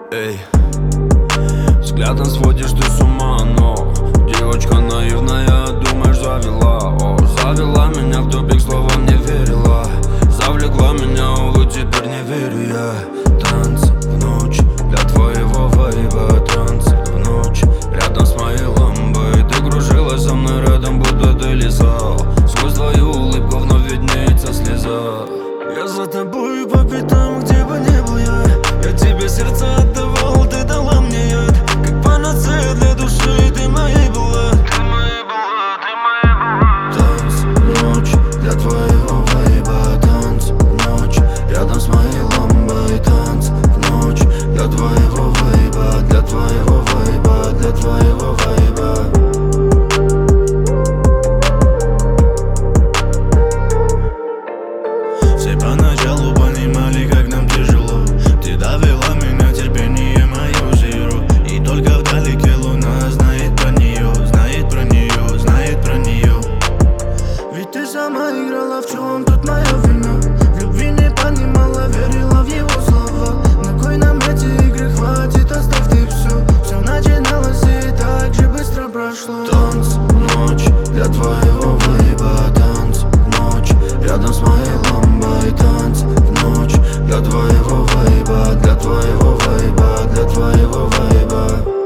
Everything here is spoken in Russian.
Эй, взглядом сводишь ты с ума, но девочка наивная, думаешь, завела. О, завела меня в тупик, словам не верила. Завлекла меня, увы, теперь не верю я. Танцы в ночь для твоего вайба. Танцы в ночь рядом с моей ламбой. Ты кружилась со мной рядом, будто ты лизал. Сквозь твою улыбку вновь виднеется слеза. Я за тобой по пятам, где бы не был я. Я тебе сердце отдавал, ты дала мне яд. Как панацея для души, ты моей была. Ты моей была, ты моей была. Танц в ночь для твоего вайба. Танц в ночь рядом с моей ламбой. Танц в ночь для твоего вайба. Для твоего вайба, для твоего вайба. Все поначалу понимали, как нам тяжело. Ты довела меня, терпение мое зеро. И только вдалеке луна знает про нее. Знает про нее, знает про нее. Ведь ты сама играла, в чем тут моя вина. В любви не понимала, верила в его слова. На кой нам эти игры, хватит, оставь ты все. Все начиналось и так же быстро прошло. Танц в ночь для твоего вайба. Танц в ночь рядом с моей ламбой. Танц в ночь для твоего вайба. Для твоего вайба, для твоего вайба.